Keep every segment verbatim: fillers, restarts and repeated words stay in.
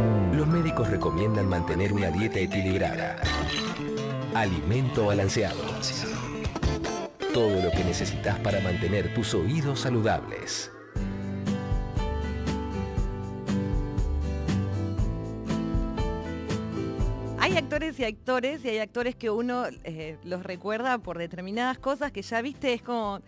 Los médicos recomiendan mantener una dieta equilibrada. Alimento balanceado. Todo lo que necesitas para mantener tus oídos saludables. Hay actores y actores, y hay actores que uno eh, los recuerda por determinadas cosas que ya viste, es como...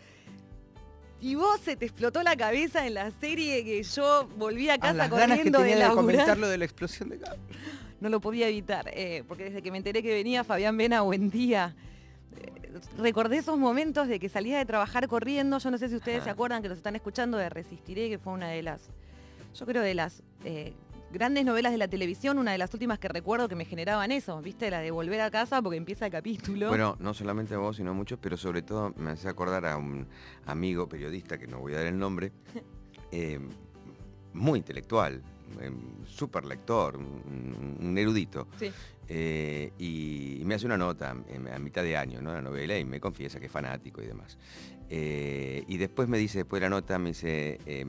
Y vos se te explotó la cabeza en la serie que yo volví a casa ah, las corriendo ganas que tenía de de laburar. comentar lo de la explosión de gas. No lo podía evitar, eh, porque desde que me enteré que venía Fabián Vena, buen día. Eh, recordé esos momentos de que salía de trabajar corriendo. Yo no sé si ustedes Ajá. se acuerdan que los están escuchando de Resistiré, que fue una de las, yo creo de las eh, grandes novelas de la televisión, una de las últimas que recuerdo que me generaban eso, ¿viste? La de volver a casa porque empieza el capítulo. Bueno, no solamente a vos, sino a muchos, pero sobre todo me hace acordar a un amigo periodista, que no voy a dar el nombre, eh, muy intelectual, eh, súper lector, un, un erudito. Sí. Eh, y, y me hace una nota en, a mitad de año, ¿no? La novela, y me confiesa que es fanático y demás. Eh, y después me dice, después de la nota, me dice... Eh,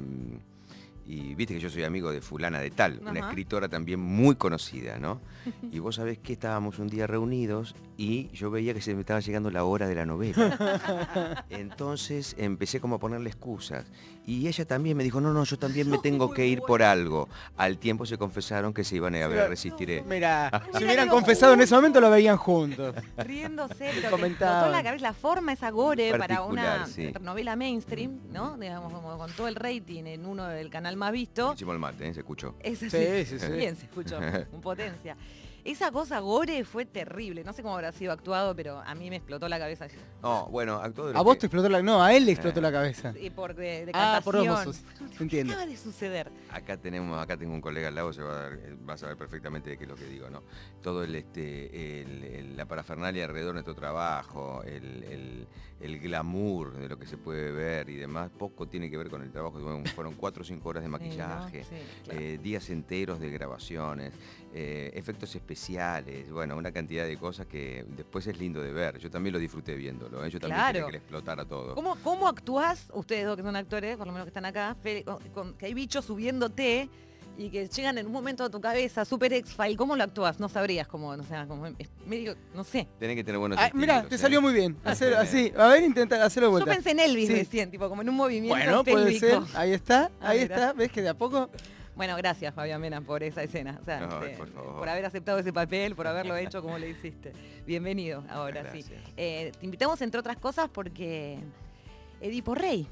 y viste que yo soy amigo de fulana de tal, Ajá. una escritora también muy conocida, ¿no? Y vos sabés que estábamos un día reunidos y yo veía que se me estaba llegando la hora de la novela. Entonces empecé como a ponerle excusas. Y ella también me dijo, no, no, yo también me tengo que ir por algo. Al tiempo se confesaron que se iban a ver, Resistiré. Mira, si Mira, hubieran digo, confesado en ese momento lo veían juntos. Riéndose, pero te Comentaban. explotó la cabeza, la forma esa gore para Particular, una sí. novela mainstream, ¿no? Digamos, como con todo el rating en uno del canal más visto. Hicimos el mate, ¿eh? Se escuchó. Es así. Sí, sí, sí. Bien, se escuchó, con potencia. Esa cosa gore fue terrible. No sé cómo habrá sido actuado, pero a mí me explotó la cabeza. No, bueno, actuó de lo A vos que- te explotó la... No, a él le explotó la cabeza. Y por de, de Ah, por vos cantación. sos- ¿Qué entiendo. acaba de suceder? Acá tenemos, acá tengo un colega al lado, se va a, dar, va a saber perfectamente de qué es lo que digo, ¿no? Todo el, este, el, el- la parafernalia alrededor de nuestro trabajo, el, el, el glamour de lo que se puede ver y demás, poco tiene que ver con el trabajo. Bueno, fueron cuatro o cinco horas de maquillaje, Sí, ¿no? Sí, claro. eh, días enteros de grabaciones, eh, efectos especiales, bueno, una cantidad de cosas que después es lindo de ver. Yo también lo disfruté viéndolo, ¿eh? Yo también Claro. quería que le explotara todo. ¿Cómo, ¿Cómo actuás, ustedes dos que son actores, por lo menos que están acá, Fede, con, con- que hay bichos subiéndote y que llegan en un momento a tu cabeza, super X-File? ¿Cómo lo actuás? No sabrías cómo, no sé, como es medio, no sé. Tenés que tener buenos Ah, mira, estímulos, te ¿eh? salió muy bien. Hacer Eh, así. A ver, intenta hacerlo de Yo vuelta. pensé en Elvis Sí. recién, tipo como en un movimiento Bueno, puede pélvico. ser. Ahí está, Ah, ahí mira. está. ¿Ves que de a poco? Bueno, gracias Fabián Mena por esa escena, o sea, No, este, por favor. por haber aceptado ese papel, por haberlo hecho como lo hiciste. Bienvenido ahora, Gracias. sí. Eh, te invitamos entre otras cosas porque Edipo Rey,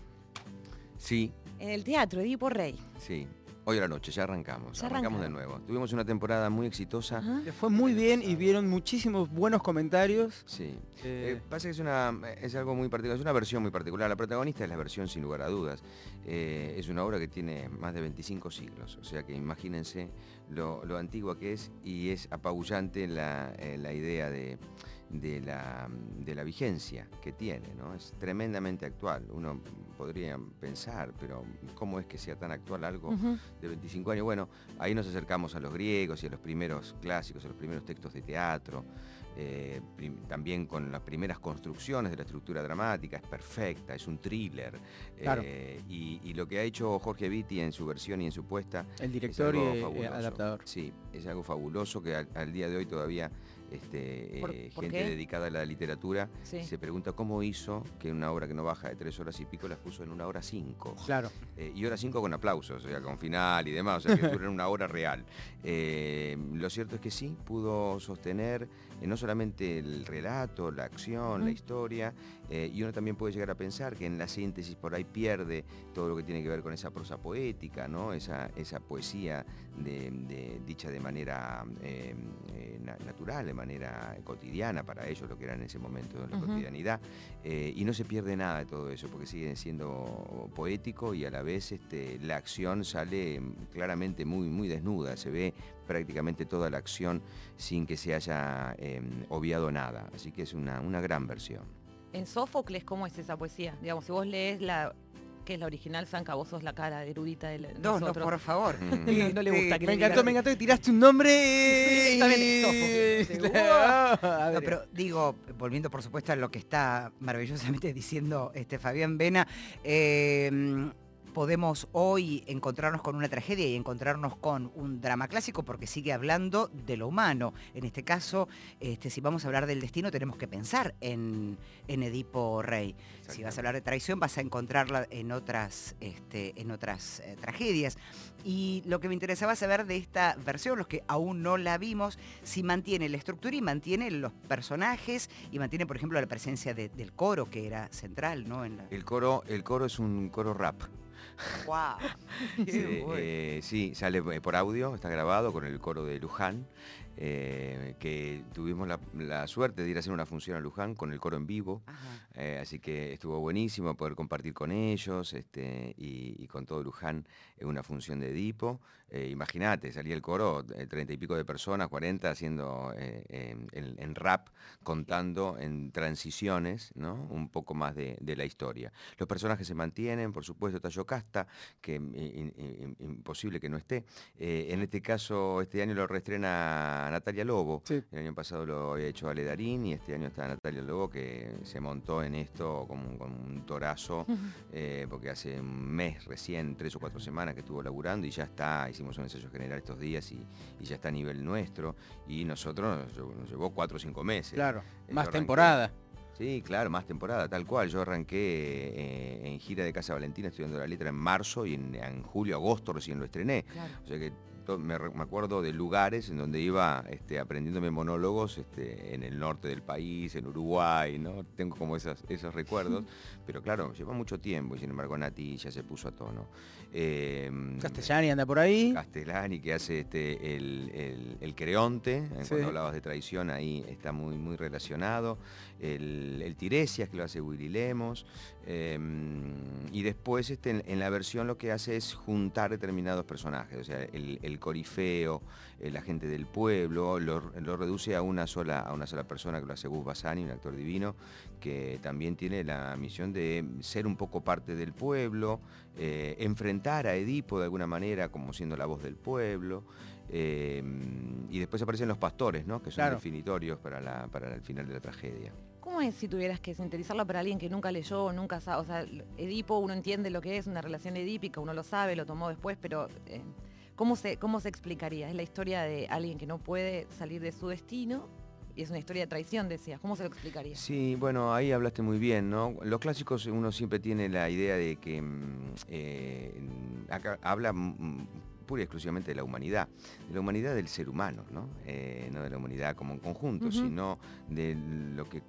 Sí, en el teatro Edipo Rey. sí. Hoy a la noche, ya arrancamos. Ya arrancamos de arrancaron. nuevo. Tuvimos una temporada muy exitosa. Ajá. Le fue muy bien y vieron muchísimos buenos comentarios. Sí. Eh, Eh, pasa que es, una, es algo muy particular, es una versión muy particular. La protagonista es la versión sin lugar a dudas. Eh, es una obra que tiene más de veinticinco siglos, o sea que imagínense lo, lo antigua que es, y es apabullante la, eh, la idea de, de, la, de la vigencia que tiene, ¿no? Es tremendamente actual. Uno podría pensar, pero ¿cómo es que sea tan actual algo Ujú. de veinticinco años? Bueno, ahí nos acercamos a los griegos y a los primeros clásicos, a los primeros textos de teatro. Eh, prim- también con las primeras construcciones de la estructura dramática, es perfecta, es un thriller. Claro. Eh, y, y lo que ha hecho Jorge Vitti en su versión y en su puesta el es director algo y eh, fabuloso. adaptador. Sí, es algo fabuloso que al, al día de hoy todavía este, ¿Por- eh, por gente qué? dedicada a la literatura Sí. se pregunta cómo hizo que una obra que no baja de tres horas y pico las puso en una hora cinco. Claro. Eh, y hora cinco con aplausos, o sea, con final y demás, o sea, que duran una hora real. Eh, lo cierto es que sí, pudo sostener eh, no solamente el relato, la acción, Mm. la historia, eh, y uno también puede llegar a pensar que en la síntesis por ahí pierde todo lo que tiene que ver con esa prosa poética, ¿no? Esa, esa poesía de, de- dicha de manera eh, eh, na- natural, de manera cotidiana para ellos, lo que era en ese momento la Ujú. cotidianidad, eh, y no se pierde nada de todo eso, porque sigue siendo poético y a la vez este, la acción sale claramente muy, muy desnuda, se ve prácticamente toda la acción sin que se haya eh, obviado nada, así que es una, una gran versión. En Sófocles, ¿cómo es esa poesía? Digamos, si vos lees la que es la original, Sanca, vos sos la cara erudita de la- de No, no, nosotros. por favor. Mm. Y no le gusta que Me le encantó, digas. me encantó que tiraste un nombre. Directamente, Sófocles. A No, ver, pero digo, volviendo por supuesto a lo que está maravillosamente diciendo este Fabián Vena, eh, podemos hoy encontrarnos con una tragedia y encontrarnos con un drama clásico porque sigue hablando de lo humano. En este caso, este, si vamos a hablar del destino, tenemos que pensar en, en Edipo Rey. Si vas a hablar de traición, vas a encontrarla en otras, este, en otras eh, tragedias. Y lo que me interesaba saber de esta versión, los que aún no la vimos, si mantiene la estructura y mantiene los personajes y mantiene, por ejemplo, la presencia de, del coro, que era central, ¿no? En la... El coro, el coro es un coro rap. ¡Wow! Sí, eh, sí, sale por audio, está grabado con el coro de Luján, eh, que tuvimos la, la suerte de ir a hacer una función a Luján con el coro en vivo, eh, así que estuvo buenísimo poder compartir con ellos este, y, y con todo Luján en una función de Edipo. Eh, Imagínate, salía el coro, treinta y pico de personas, cuarenta, haciendo eh, en, en, en rap, contando en transiciones, ¿no? Un poco más de, de la historia. Los personajes se mantienen, por supuesto, está Yocasta, que in, in, imposible que no esté. Eh, en este caso, este año lo reestrena Natalia Lobo. Sí. El año pasado lo había hecho Ale Darín y este año está Natalia Lobo, que se montó en esto como, como un torazo, uh-huh. eh, porque hace un mes recién, tres o cuatro semanas que estuvo laburando y ya está, hicimos un ensayo general estos días y, y ya está a nivel nuestro, y nosotros nos, nos llevó cuatro o cinco meses. Claro, eh, más temporada. Sí, claro, más temporada, tal cual. Yo arranqué eh, en gira de Casa Valentina estudiando la letra en marzo y en, en julio, agosto recién lo estrené. Claro. O sea que to, me, me acuerdo de lugares en donde iba este, aprendiéndome monólogos este, en el norte del país, en Uruguay, ¿no? Tengo como esas, esos recuerdos, pero claro, lleva mucho tiempo y sin embargo Nati ya se puso a tono. Eh, Castellani anda por ahí. Castellani, que hace este, el, el, el Creonte, sí. Cuando hablabas de traición ahí está muy, muy relacionado. El, el Tiresias, que lo hace Willy Lemos. Eh, y después este, en, en la versión lo que hace es juntar determinados personajes, o sea, el, el corifeo, eh, la gente del pueblo, lo, lo reduce a una sola, a una sola persona, que lo hace Gus Bassani, un actor divino, que también tiene la misión de ser un poco parte del pueblo, eh, enfrentar a Edipo de alguna manera como siendo la voz del pueblo, eh, y después aparecen los pastores, ¿no? Que son claro. definitorios para, la, para el final de la tragedia. ¿Cómo es si tuvieras que sintetizarlo para alguien que nunca leyó o nunca sabe? O sea, Edipo, uno entiende lo que es una relación edípica, uno lo sabe, lo tomó después, pero eh, ¿cómo se, cómo se explicaría? Es la historia de alguien que no puede salir de su destino y es una historia de traición, decías. ¿Cómo se lo explicaría? Sí, bueno, ahí hablaste muy bien, ¿no? Los clásicos uno siempre tiene la idea de que eh, acá habla pura y exclusivamente de la humanidad, de la humanidad del ser humano, ¿no? Eh, no de la humanidad como un conjunto, uh-huh. sino de lo que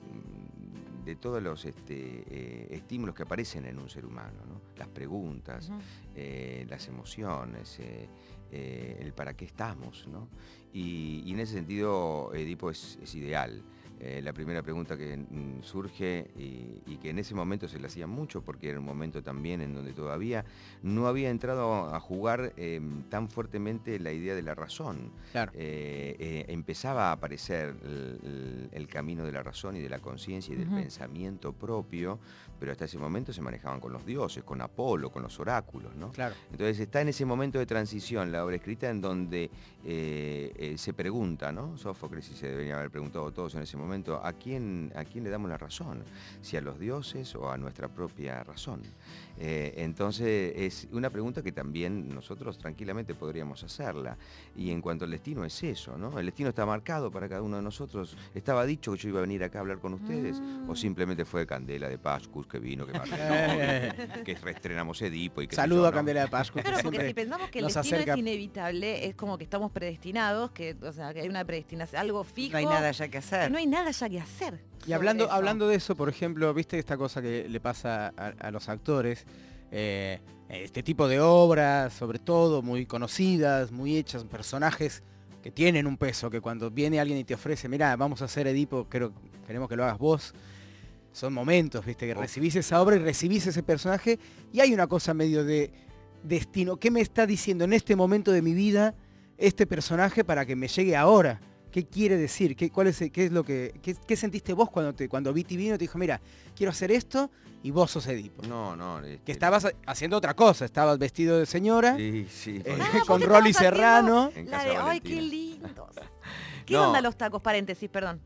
de todos los este, eh, estímulos que aparecen en un ser humano, ¿no? Las preguntas, uh-huh. eh, las emociones, eh, eh, el para qué estamos, ¿no? Y, y en ese sentido Edipo es, es ideal. Eh, la primera pregunta que mm, surge y, y que en ese momento se le hacía mucho porque era un momento también en donde todavía no había entrado a jugar eh, tan fuertemente la idea de la razón. Claro. Eh, eh, empezaba a aparecer el, el, el camino de la razón y de la conciencia y del uh-huh. pensamiento propio, pero hasta ese momento se manejaban con los dioses, con Apolo, con los oráculos, ¿no? Claro. Entonces está en ese momento de transición la obra escrita en donde eh, eh, se pregunta, ¿no? Sófocles, y se deberían haber preguntado todos en ese momento, ¿a quién, a quién le damos la razón? ¿Si a los dioses o a nuestra propia razón? Eh, entonces es una pregunta que también nosotros tranquilamente podríamos hacerla. Y en cuanto al destino es eso, ¿no? El destino está marcado para cada uno de nosotros. ¿Estaba dicho que yo iba a venir acá a hablar con ustedes? Mm. ¿O simplemente fue Candela de Pascus que vino, que marcó, que reestrenamos Edipo y que saludo yo, a Candela de Pascus. Claro, porque si pensamos que el destino acerca... es inevitable, es como que estamos predestinados, que, o sea, que hay una predestinación, algo fijo. No hay nada ya que hacer. Que no hay nada ya que hacer. Y hablando, hablando de eso, por ejemplo, viste esta cosa que le pasa a, a los actores, eh, este tipo de obras, sobre todo muy conocidas, muy hechas, personajes que tienen un peso, que cuando viene alguien y te ofrece, mirá, vamos a hacer Edipo, creo, queremos que lo hagas vos, son momentos, viste, que recibís esa obra y recibís ese personaje, y hay una cosa medio de destino. ¿Qué me está diciendo en este momento de mi vida este personaje para que me llegue ahora? ¿Qué quiere decir? ¿Qué, cuál es, qué es lo que, qué, qué sentiste vos cuando te, cuando Viti vino y te dijo, mira, quiero hacer esto y vos sos Edipo? No, no. Este... Que estabas haciendo otra cosa, estabas vestido de señora, sí, sí, eh, ah, con Rolly Serrano. La de, ay, qué lindos. ¿Qué no. onda los tacos? Paréntesis, perdón.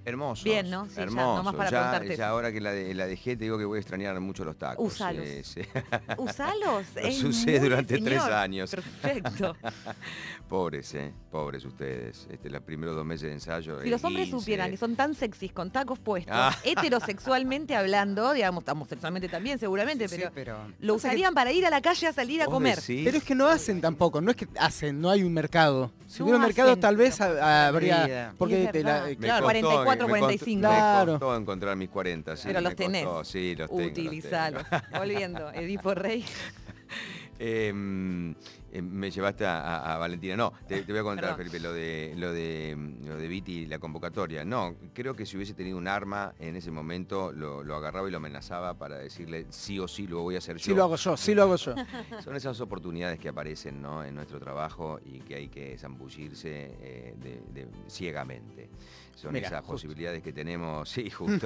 Hermoso. Bien, ¿no? Sí, ya, hermoso. nomás para ya, preguntarte ya eso. ahora que la, de- la dejé, te digo que voy a extrañar mucho los tacos. Usalos. Eh, sí. Usalos. Los es usé muy durante señor. tres años. Perfecto. Pobres, ¿eh? Pobres ustedes. Este, los primeros dos meses de ensayo. Si los hombres esguince. supieran que son tan sexys con tacos puestos, Ah. heterosexualmente hablando, digamos, homosexualmente también seguramente, Sí, pero, pero lo Pasa que- usarían para ir a la calle a salir a ¿Vos comer. decís? Pero es que no hacen tampoco, no es que hacen, no hay un mercado. Si No hubiera un mercado hacen, tal vez pero ha- vida. habría... Porque Es te la- verdad. eh, Me claro, costó, cuarenta y cuatro, me cuarenta y costó- cinco. Claro. Me costó encontrar mis cuarenta, sí. Pero los me tenés. costó, sí, los tengo, los tengo. Utilizalos. Volviendo, Edipo Rey. Eh, eh, me llevaste a, a- a Valentina. No, te, te voy a contar, Perdón. Felipe, lo de lo de lo de Viti y la convocatoria. No, creo que si hubiese tenido un arma en ese momento, lo, lo agarraba y lo amenazaba para decirle sí o sí lo voy a hacer yo. sí lo hago yo, sí lo hago yo. Son esas oportunidades que aparecen, ¿no?, en nuestro trabajo y que hay que zambullirse eh, de- de- ciegamente. Son Mira, esas justo. posibilidades que tenemos, sí, justo.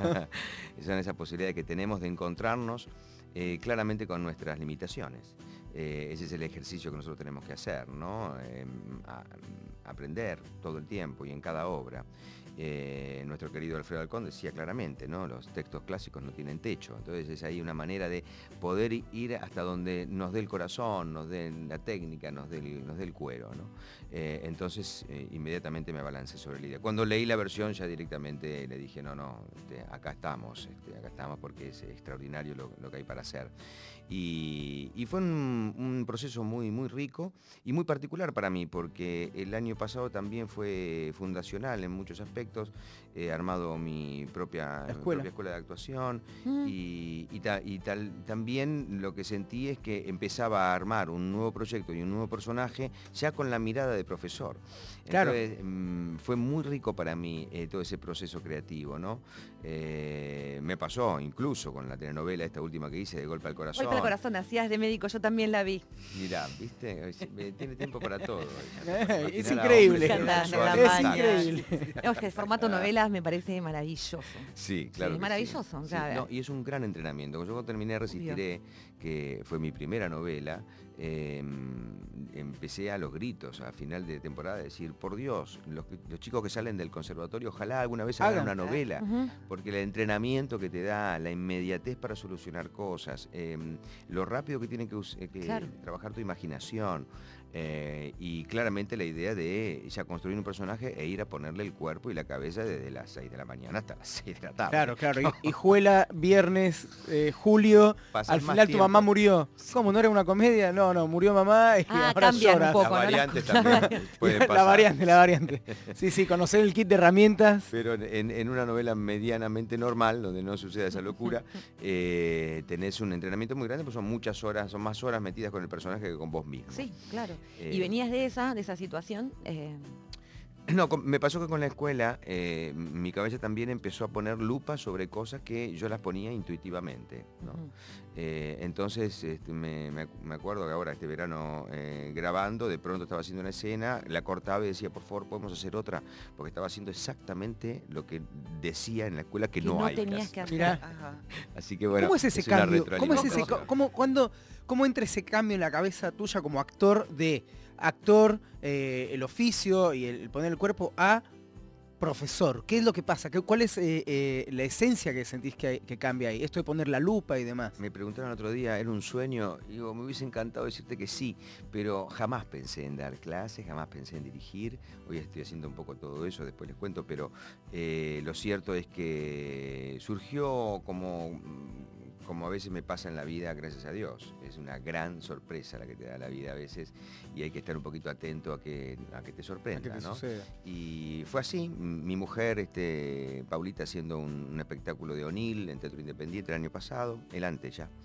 Son esas posibilidades que tenemos de encontrarnos eh, claramente con nuestras limitaciones. Eh, ese es el ejercicio que nosotros tenemos que hacer, ¿no? Eh, a- aprender todo el tiempo y en cada obra. Eh, nuestro querido Alfredo Alcón decía claramente, ¿no?, los textos clásicos no tienen techo. Entonces es ahí una manera de poder ir hasta donde nos dé el corazón, nos dé la técnica, nos dé el, nos dé el cuero, ¿no? Eh, entonces eh, inmediatamente me abalancé sobre la idea. Cuando leí la versión ya directamente le dije, no, no, este, acá estamos, este, acá estamos porque es extraordinario lo, lo que hay para hacer. Y, y fue un, un proceso muy, muy rico y muy particular para mí, porque el año pasado también fue fundacional en muchos aspectos. He armado mi propia La mi escuela. propia escuela de actuación Mm. y, y ta- y tal, también lo que sentí es que empezaba a armar un nuevo proyecto y un nuevo personaje ya con la mirada de profesor. Claro. Entonces, mm, fue muy rico para mí eh, todo ese proceso creativo, ¿no? Eh, me pasó incluso con la telenovela esta última que hice, De Golpe al Corazón. Golpe al corazón, hacías de médico, yo también la vi. Mirá, ¿viste? Eh, Tiene tiempo para todo. Eh, es Al final, increíble. hombre, Andás, suave, en la Es maña. increíble. No, es que el formato novelas me parece maravilloso. Sí, claro. es que maravilloso, sí. o sea, Sí, no, y es un gran entrenamiento. Yo cuando terminé Resistiré, que fue mi primera novela, eh, empecé a los gritos a final de temporada a decir, por Dios, los, que- los chicos que salen del conservatorio, ojalá alguna vez hagan Hagan. una novela. Ujú. Porque el entrenamiento que te da, la inmediatez para solucionar cosas, eh, lo rápido que tiene que, us- eh, que Claro. trabajar tu imaginación, eh, y claramente la idea de ya construir un personaje e ir a ponerle el cuerpo y la cabeza desde las seis de la mañana hasta las seis de la tarde. Claro, claro. Y, y Juela, viernes, eh, julio, Pasar al más final tu tiempo. mamá murió. ¿Cómo? ¿No era una comedia? No, no, murió mamá y Ah, ahora cambian un llora. poco, Las ¿no? variantes también pueden La pasar. variante, la variante. Sí, sí, conocer el kit de herramientas. Pero en, en una novela medianamente normal, donde no suceda esa locura, eh, tenés un entrenamiento muy grande, pues son muchas horas, son más horas metidas con el personaje que con vos mismo. Sí, claro. Eh, Y venías de esa, de esa situación. eh, No, con- me pasó que con la escuela eh, mi cabeza también empezó a poner lupa sobre cosas que yo las ponía intuitivamente, ¿no? ujú. Eh, entonces este, me, me acu- me acuerdo que ahora este verano eh, grabando, de pronto estaba haciendo una escena, la cortaba y decía, por favor, podemos hacer otra, porque estaba haciendo exactamente lo que decía en la escuela que, Que no, no hay que tenías hacer. que hacer. Mirá. Ajá. Así que bueno, ¿Cómo es ese una cambio? ¿Cómo es ese retroalimentación. co- cómo, cuándo- cómo entra ese cambio en la cabeza tuya como actor de actor, eh, el oficio y el poner el cuerpo a profesor? ¿Qué es lo que pasa? ¿Qué- ¿Cuál es eh, eh, la esencia que sentís que, hay- que cambia ahí? Esto de poner la lupa y demás. Me preguntaron otro día, ¿era un sueño? Digo, me hubiese encantado decirte que sí, pero jamás pensé en dar clases, jamás pensé en dirigir. Hoy estoy haciendo un poco todo eso, después les cuento, pero eh, lo cierto es que surgió como, como a veces me pasa en la vida, gracias a Dios. Es una gran sorpresa la que te da la vida a veces y hay que estar un poquito atento a que, a que te sorprenda, ¿Qué te ¿no? sucede? Y fue así, M- mi mujer, este, Paulita, haciendo un, un espectáculo de O'Neill en Teatro Independiente el año pasado, el antes ya.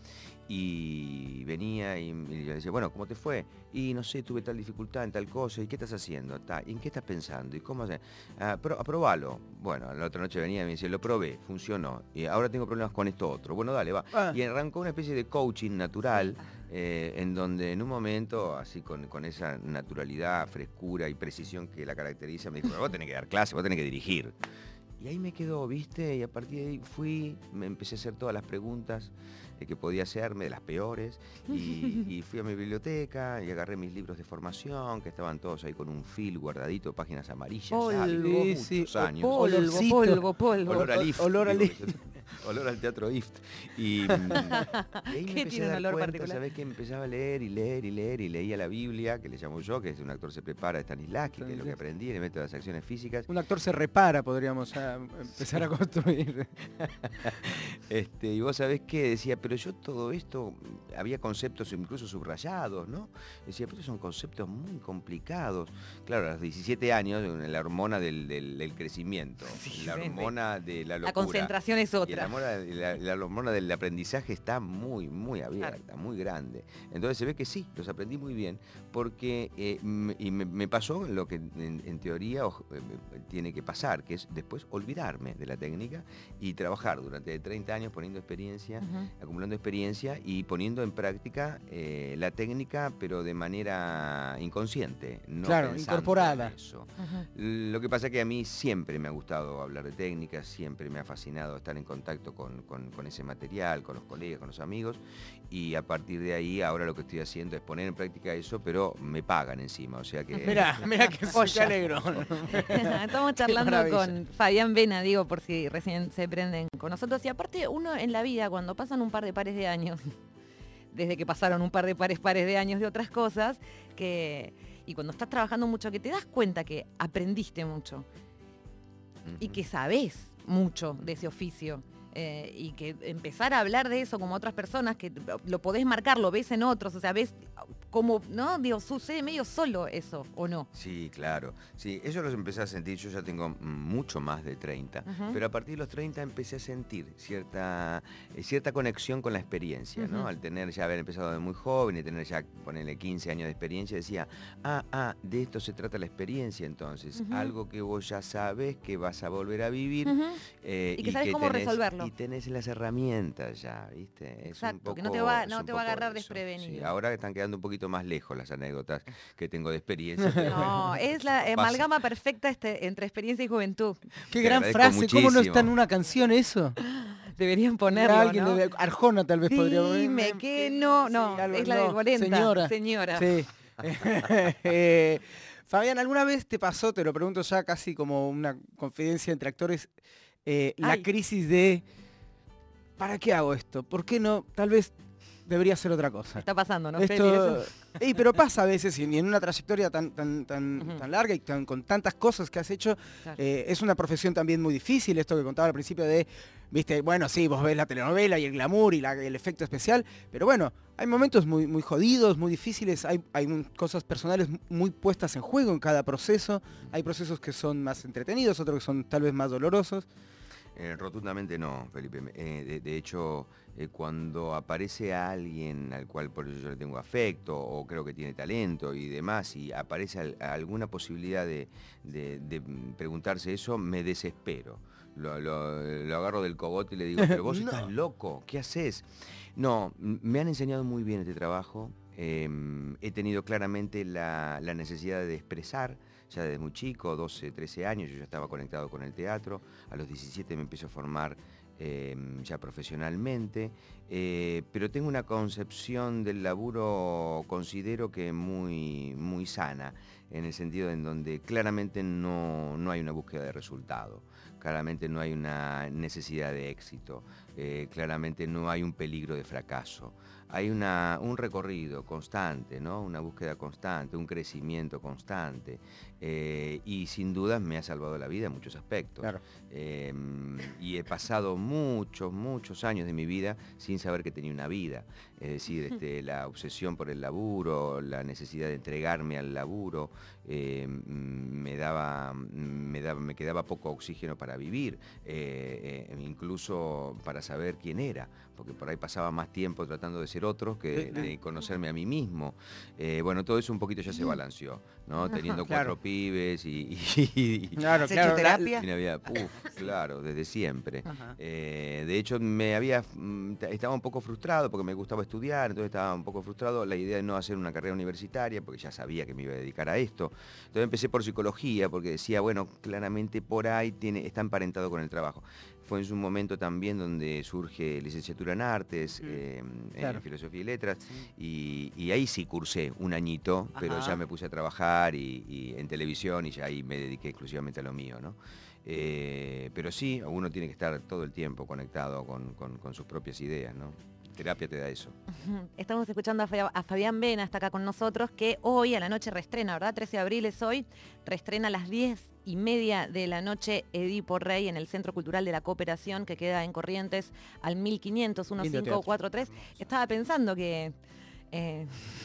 Y venía y, y yo le decía, bueno, ¿cómo te fue? Y no sé, tuve tal dificultad en tal cosa, ¿y qué estás haciendo? Ta, ¿y en qué estás pensando? ¿Y cómo hacer? Ah, pro- aprobalo. Bueno, la otra noche venía y me decía, lo probé, funcionó. Y ahora tengo problemas con esto otro. Bueno, dale, va. Ah. Y arrancó una especie de coaching natural, eh, en donde en un momento, así con, con esa naturalidad, frescura y precisión que la caracteriza, me dijo, vos tenés que dar clase, vos tenés que dirigir. y ahí me quedó, ¿viste? Y a partir de ahí fui, me empecé a hacer todas las preguntas eh, que podía hacerme, de las peores, y, y fui a mi biblioteca y agarré mis libros de formación, que estaban todos ahí con un fil guardadito, páginas amarillas, Polvo, ya, sí, muchos sí, años. Polvo, Olorcito. polvo, polvo. Olor al I F. Olor al digo, I F. Olor al teatro I F T. Y, mm, y ahí me ¿Qué empecé tiene a un dar olor cuenta, particular? ¿sabés qué? Empezaba a leer y leer y leer y leía la Biblia, que le llamo yo, que es un actor se prepara de Stanislavski, que es lo que aprendí en el método de las acciones físicas. Un actor se repara, podríamos ya empezar a construir. Este, y vos sabés qué, decía, pero yo todo esto, había conceptos incluso subrayados, ¿no? Decía, pero son conceptos muy complicados. Claro, a los diecisiete años, la hormona del, del, del crecimiento, Sí, la sí, hormona sí. de la locura. La concentración es Y la otra. hormona, la, la hormona del aprendizaje está muy, muy abierta, claro. muy grande. Entonces se ve que sí, los aprendí muy bien, porque eh, m- y me, me pasó lo que en, en teoría o, eh, tiene que pasar, que es después olvidarme de la técnica y trabajar durante treinta años poniendo experiencia, uh-huh. acumulando experiencia y poniendo en práctica eh, la técnica, pero de manera inconsciente, no claro, pensando incorporada. en eso. Uh-huh. Lo que pasa es que a mí siempre me ha gustado hablar de técnicas, siempre me ha fascinado estar en contacto con, con, con ese material, con los colegas, con los amigos, y a partir de ahí ahora lo que estoy haciendo es poner en práctica eso, pero me pagan encima, o sea que... Mirá, mirá que se alegro. Estamos charlando con Fabián Vena, digo, por si recién se prenden con nosotros, y aparte uno en la vida, cuando pasan un par de pares de años, desde que pasaron un par de pares pares de años de otras cosas, que y cuando estás trabajando mucho, que te das cuenta que aprendiste mucho, uh-huh. y que sabés mucho de ese oficio. Eh, y que empezar a hablar de eso como otras personas, que lo podés marcar, lo ves en otros, o sea, ves como, ¿no? Digo, sucede medio solo eso, ¿o no? Sí, claro. Sí, eso los empecé a sentir, yo ya tengo mucho más de treinta, uh-huh. pero a partir de los treinta empecé a sentir cierta, eh, cierta conexión con la experiencia, uh-huh. ¿no? Al tener ya haber empezado de muy joven y tener ya, ponerle quince años de experiencia, decía, ah, ah, de esto se trata la experiencia entonces, uh-huh. algo que vos ya sabes que vas a volver a vivir, uh-huh. eh, y que y sabes que cómo tenés, resolverlo. Y tenés las herramientas ya, ¿viste? Es Exacto, un poco, que no te va, no un te va a agarrar eso. desprevenido. Sí, ahora están quedando un poquito más lejos las anécdotas que tengo de experiencia. No, es la amalgama perfecta este, entre experiencia y juventud. Qué Te gran frase, muchísimo. ¿cómo no está en una canción eso? Deberían ponerlo, alguien ¿no? de Arjona tal vez podría... Dime que no, no, sí, algo, es la no, de cuarenta. Señora. Señora. Sí. eh, Fabián, ¿alguna vez te pasó, te lo pregunto ya casi como una confidencia entre actores, eh, la Ay. crisis de ¿para qué hago esto? ¿Por qué no? Tal vez debería ser otra cosa. Está pasando, ¿no, Esto, Feli? Eso. Ey, pero pasa a veces, y en una trayectoria tan, tan, tan, uh-huh. tan larga y tan, con tantas cosas que has hecho, claro. eh, es una profesión también muy difícil, esto que contaba al principio de, viste, bueno, sí, vos ves la telenovela y el glamour y la, el efecto especial, pero bueno, hay momentos muy, muy jodidos, muy difíciles, hay, hay un, cosas personales muy puestas en juego en cada proceso, hay procesos que son más entretenidos, otros que son tal vez más dolorosos. Eh, rotundamente no, Felipe. Eh, de, de hecho, eh, cuando aparece a alguien al cual por eso yo le tengo afecto o creo que tiene talento y demás, y aparece al, alguna posibilidad de, de, de preguntarse eso, me desespero. Lo, lo, lo agarro del cogote y le digo, pero vos no. estás loco, ¿qué haces? No, me han enseñado muy bien este trabajo. Eh, he tenido claramente la, la necesidad de expresar. Ya desde muy chico, doce, trece años, yo ya estaba conectado con el teatro. A los diecisiete me empiezo a formar eh, ya profesionalmente. Eh, pero tengo una concepción del laburo, considero que muy, muy sana, en el sentido en donde claramente no, no hay una búsqueda de resultado. Claramente no hay una necesidad de éxito. Eh, claramente no hay un peligro de fracaso. Hay una, un recorrido constante, ¿no? Una búsqueda constante, un crecimiento constante. Eh, y sin dudas me ha salvado la vida en muchos aspectos. Claro. Eh, y he pasado muchos, muchos años de mi vida sin saber que tenía una vida. Es decir, este, la obsesión por el laburo, la necesidad de entregarme al laburo, eh, me, daba, me, daba, me quedaba poco oxígeno para vivir, eh, eh, incluso para saber quién era, porque por ahí pasaba más tiempo tratando de ser otro que de, de conocerme a mí mismo. Eh, bueno, todo eso un poquito ya se balanceó, ¿no? Teniendo cuatro claro. pibes y... y, y claro, ¿has claro, hecho terapia? Y me había, uf, claro, desde siempre. Eh, de hecho, me había estaba un poco frustrado porque me gustaba estudiar, entonces estaba un poco frustrado la idea de no hacer una carrera universitaria, porque ya sabía que me iba a dedicar a esto. Entonces empecé por psicología, porque decía, bueno, claramente por ahí tiene, está emparentado con el trabajo. Fue en su momento también donde surge licenciatura en artes, mm, eh, claro. en filosofía y letras, sí. y, y ahí sí cursé un añito, Ajá. pero ya me puse a trabajar y, y en televisión y ya ahí me dediqué exclusivamente a lo mío, ¿no? Eh, pero sí, uno tiene que estar todo el tiempo conectado con, con, con sus propias ideas, ¿no? Terapia te da eso. Estamos escuchando a Fabián Vena, está acá con nosotros, que hoy a la noche reestrena, ¿verdad? trece de abril es hoy, reestrena a las diez y media de la noche Edipo Rey en el Centro Cultural de la Cooperación, que queda en Corrientes al mil quinientos, quince cuarenta y tres. Estaba pensando que... Eh,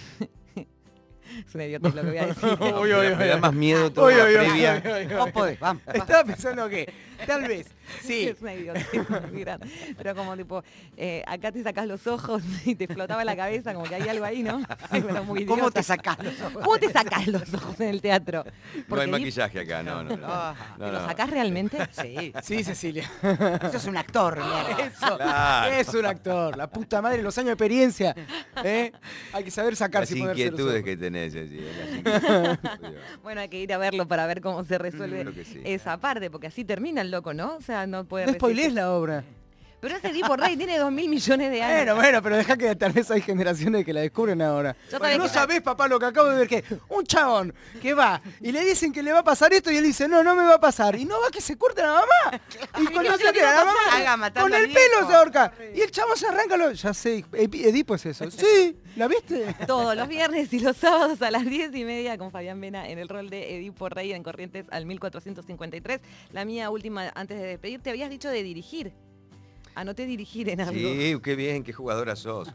es una idiota lo que voy a decir. No, oy, oy, me da más miedo todo la previa. Vos podés, vamos. Estaba pensando que, tal vez, sí. Es una idiota muy grande. Pero como tipo, eh, acá te sacás los ojos y te explotaba la cabeza, como que hay algo ahí, ¿no? Muy ¿Cómo te sacás los ojos? ¿Cómo te sacás los ojos en el teatro? Porque no hay maquillaje acá, no, no. no. Oh, no ¿Te lo no. sacás realmente? Sí. Sí, Cecilia. Eso es un actor, mira. Eso Claro. es un actor. La puta madre, los años de experiencia. ¿eh? Hay que saber sacarse Las y ponerse los inquietudes ojos. que tenés, Cecilia. Bueno, hay que ir a verlo para ver cómo se resuelve sí. esa parte, porque así termina el loco, ¿no? O sea, no puede... No spoilees la obra. Pero ese Edipo Rey tiene dos mil millones de años. Bueno, bueno, pero deja que tal vez hay generaciones que la descubren ahora. Yo Porque no que... sabés, papá, lo que acabo de ver, que un chabón que va y le dicen que le va a pasar esto y él dice, no, no me va a pasar. Y no va que se corte a la mamá. Y con lo que queda la mamá, con el pelo se ahorca. Y el chabón se arranca, lo... ya sé, Edipo es eso. Sí, ¿la viste? Todos los viernes y los sábados a las diez y media con Fabián Vena en el rol de Edipo Rey en Corrientes al mil cuatrocientos cincuenta y tres. La mía última, antes de despedirte, habías dicho de dirigir. Anoté dirigir en algo. Sí, qué bien, qué jugadora sos.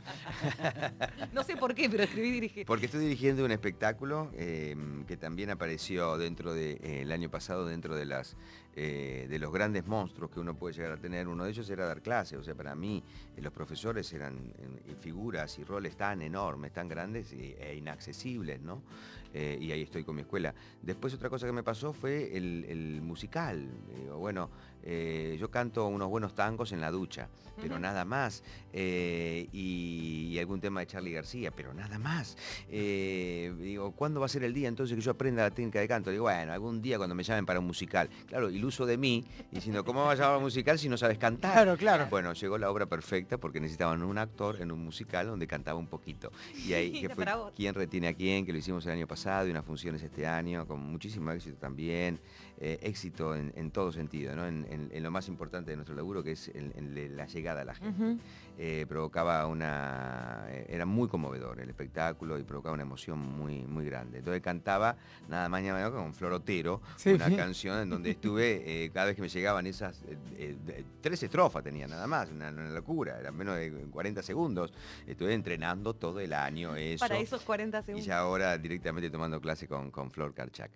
No sé por qué, pero escribí dirigir. Porque estoy dirigiendo un espectáculo eh, que también apareció dentro de, eh, el año pasado dentro de las eh, de los grandes monstruos que uno puede llegar a tener. Uno de ellos era dar clases. O sea, para mí eh, los profesores eran eh, figuras y roles tan enormes, tan grandes e, e inaccesibles, ¿no? Eh, y ahí estoy con mi escuela. Después otra cosa que me pasó fue el, el musical. Digo, bueno, eh, yo canto unos buenos tangos en la ducha, pero uh-huh. nada más. Eh, y, y algún tema de Charly García, pero nada más. Eh, digo, ¿cuándo va a ser el día entonces que yo aprenda la técnica de canto? Digo, bueno, algún día cuando me llamen para un musical. Claro, iluso de mí, diciendo, ¿cómo vas a llamar a un musical si no sabes cantar? Claro, claro. Bueno, llegó la obra perfecta porque necesitaban un actor en un musical donde cantaba un poquito. Y ahí que fue Quién retiene a quién, que lo hicimos el año pasado y unas funciones este año, con muchísimo éxito también. Eh, éxito en, en todo sentido, ¿no? En, en, en lo más importante de nuestro laburo, que es en, en la llegada a la gente. Uh-huh. eh, provocaba una... Eh, era muy conmovedor el espectáculo y provocaba una emoción muy, muy grande. Entonces cantaba nada más ni nada con Florotero, sí, una sí. canción en donde estuve, eh, cada vez que me llegaban esas... Eh, eh, tres estrofas tenía nada más, una, una locura, eran menos de cuarenta segundos. Estuve entrenando todo el año eso. Para esos cuarenta segundos. Y ya ahora directamente tomando clase con, con Flor Karchak.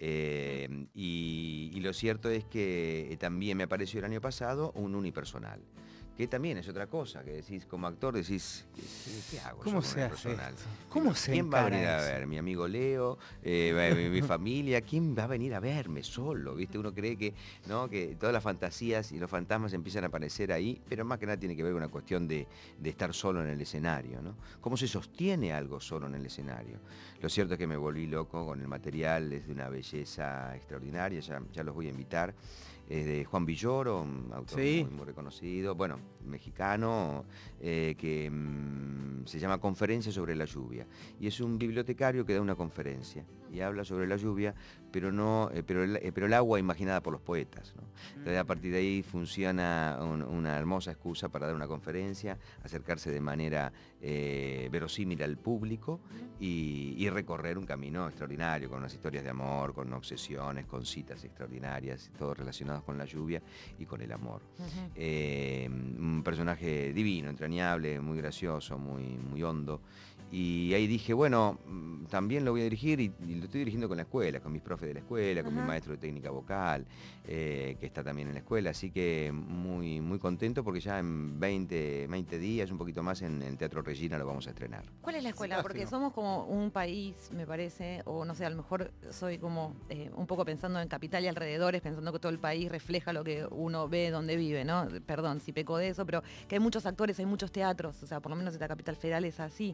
Eh, y, y lo cierto es que también me apareció el año pasado un unipersonal, que también es otra cosa, que decís como actor, decís, ¿qué, qué hago? ¿Cómo se hace? ¿Cómo se ¿Quién va a venir a ver? ¿Mi amigo Leo? Eh, mi, mi familia? ¿Quién va a venir a verme solo? ¿Viste? Uno cree que, ¿no? que todas las fantasías y los fantasmas empiezan a aparecer ahí, pero más que nada tiene que ver con una cuestión de, de estar solo en el escenario, ¿no? ¿Cómo se sostiene algo solo en el escenario? Lo cierto es que me volví loco con el material, es de una belleza extraordinaria, ya, ya los voy a invitar. Es de Juan Villoro, un autor sí. muy, muy reconocido, bueno, mexicano, eh, que mmm, se llama Conferencia sobre la lluvia. Y es un bibliotecario que da una conferencia y habla sobre la lluvia, pero no, eh, pero, el, eh, pero el agua imaginada por los poetas, ¿no? Entonces a partir de ahí funciona un, una hermosa excusa para dar una conferencia, acercarse de manera eh, verosímil al público y, y recorrer un camino extraordinario, con unas historias de amor, con obsesiones, con citas extraordinarias, todo relacionado con la lluvia y con el amor. Uh-huh. Eh, un personaje divino, entrañable, muy gracioso, muy, muy hondo. Y ahí dije, bueno, también lo voy a dirigir y, y lo estoy dirigiendo con la escuela, con mis profes de la escuela, con uh-huh. mi maestro de técnica vocal, eh, que está también en la escuela, así que muy, muy contento porque ya en veinte, veinte días, un poquito más, en el Teatro Regina lo vamos a estrenar. ¿Cuál es la escuela? Porque somos como un país, me parece, o no sé, a lo mejor soy como eh, un poco pensando en capital y alrededores, pensando que todo el país refleja lo que uno ve donde vive, ¿no? Perdón si peco de eso, pero que hay muchos actores, hay muchos teatros, o sea, por lo menos en la capital federal es así. Mm.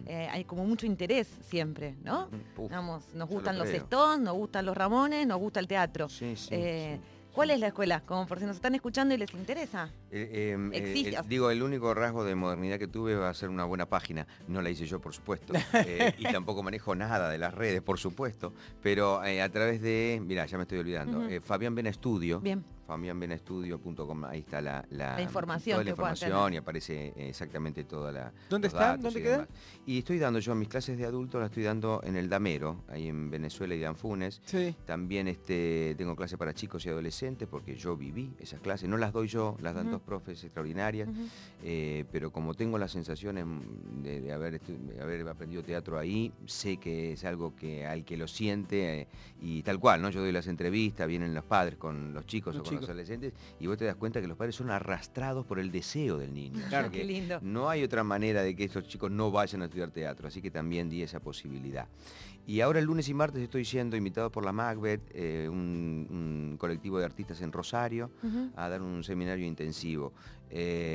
eh, hay como mucho interés siempre, ¿no? Uf, Digamos, nos yo gustan lo los creo. Stones, nos gustan los Ramones, nos gusta el teatro. Sí, sí, Eh, sí, ¿Cuál sí. es la escuela? Como por si nos están escuchando y les interesa. Eh, eh, eh, Exige- el- digo, el único rasgo de modernidad que tuve va a ser una buena página. No la hice yo, por supuesto. eh, y tampoco manejo nada de las redes, por supuesto. Pero eh, a través de, mira, ya me estoy olvidando, Ujú. eh, Fabián Bena Estudio. Bien. fabián bena estudio punto com, ahí está la, la, La información toda la que puedan información tener. y aparece eh, exactamente toda la. ¿Dónde los está? datos ¿Dónde y queda? demás. Y estoy dando yo mis clases de adulto, las estoy dando en el Damero, ahí en Venezuela y de Anfunes. Sí. También este, tengo clases para chicos y adolescentes porque yo viví esas clases. No las doy yo, las dan Ujú. dos profes extraordinarias. Ujú. Eh, pero como tengo las sensaciones de, de haber, estu- de haber aprendido teatro ahí, sé que es algo que al que lo siente eh, y tal cual, ¿no? Yo doy las entrevistas, vienen los padres con los chicos Los o con chicos. los adolescentes y vos te das cuenta que los padres son arrastrados por el deseo del niño. O sea Claro. Qué que lindo. no hay otra manera de que estos chicos no vayan a estudiar teatro, así que también di esa posibilidad. Y ahora el lunes y martes estoy siendo invitado por la Macbeth, eh, un, un colectivo de artistas en Rosario, Ujú. a dar un seminario intensivo eh,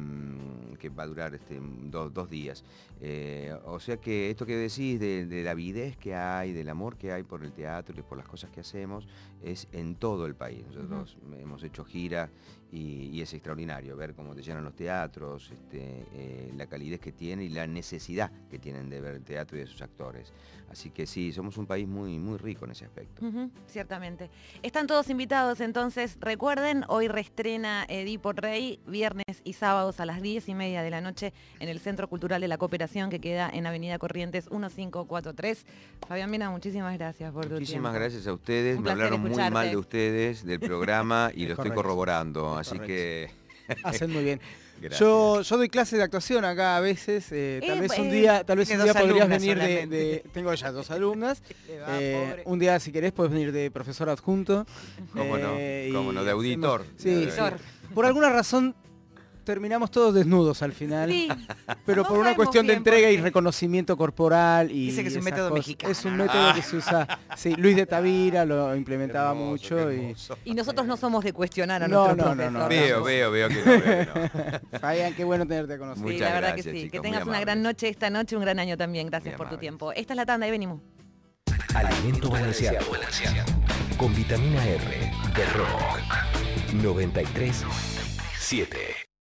que va a durar este, do- dos días. Eh, o sea que esto que decís de, de la avidez que hay, del amor que hay por el teatro y por las cosas que hacemos, es en todo el país. Nosotros hemos hecho giras y, y es extraordinario ver cómo te llenan los teatros, este, eh, la calidez que tienen y la necesidad que tienen de ver el teatro y de sus actores. Así que sí, somos un país muy, muy rico en ese aspecto. Ujú, ciertamente. Están todos invitados, entonces recuerden, hoy reestrena Edipo Rey, viernes y sábados a las diez y media de la noche en el Centro Cultural de la Cooperación que queda en Avenida Corrientes mil quinientos cuarenta y tres. Fabián Mena, muchísimas gracias por tu tiempo. Muchísimas gracias a ustedes, Un me placer hablaron muy escucharte. mal de ustedes, del programa y Es lo estoy correcto. corroborando, Es así correcto. que Hacen muy bien. gracias. Yo, yo doy clases de actuación acá a veces. eh, tal Eh, vez un eh, día, tal vez tiene un día dos podrías alumnas venir de, solamente. de- Tengo ya dos alumnas. Le va, Eh, pobre. un día, si querés, puedes venir de profesor adjunto. ¿Cómo no? eh, y ¿Cómo no? De hacemos- auditor. Sí, De sí. auditor. Por alguna razón terminamos todos desnudos al final. Sí, Pero no por una sabemos cuestión de bien entrega por y qué. reconocimiento corporal y Dice que es un esas método cosas. mexicano, Es un ¿no? método que se usa. Sí, Luis de Tavira lo implementaba Hermoso, mucho qué y hermoso. Y nosotros no somos de cuestionar a No, nuestro no, no, no. profesor. Veo, tampoco. veo, veo que no, veo que no. Fabián, qué bueno tenerte con Sí, nosotros. Muchas la verdad gracias, que sí. chicos, que muy tengas una gran amables. noche esta noche, un gran año también. Gracias Muy por tu amables. tiempo. Esta es la tanda, ahí venimos. Alimento balanceado. Con vitamina R de Rock. noventa y tres siete.